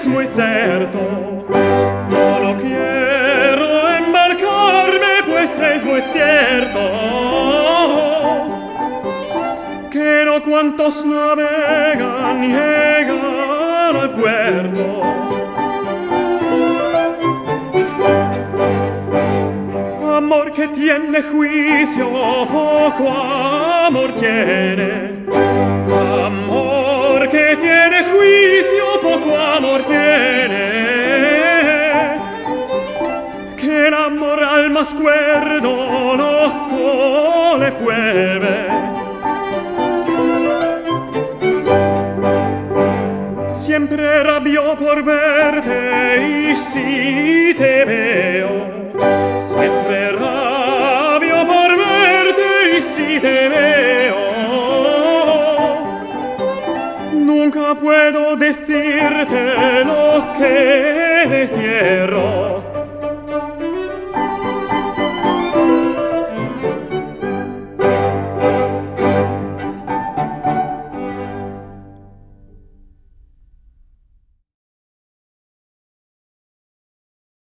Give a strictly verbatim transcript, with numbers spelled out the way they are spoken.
muy cierto. Yo no quiero embarcarme, pues es muy cierto que no cuantos navegan llegan al puerto. Amor que tiene juicio, poco amor tiene. Amor que tiene juicio, poco amor tiene. Que el amor al más cuerdo loco le puede. Siempre rabio por verte y si te veo. Siempre rabio por verte y si te veo. Nunca puedo decirte lo que quiero.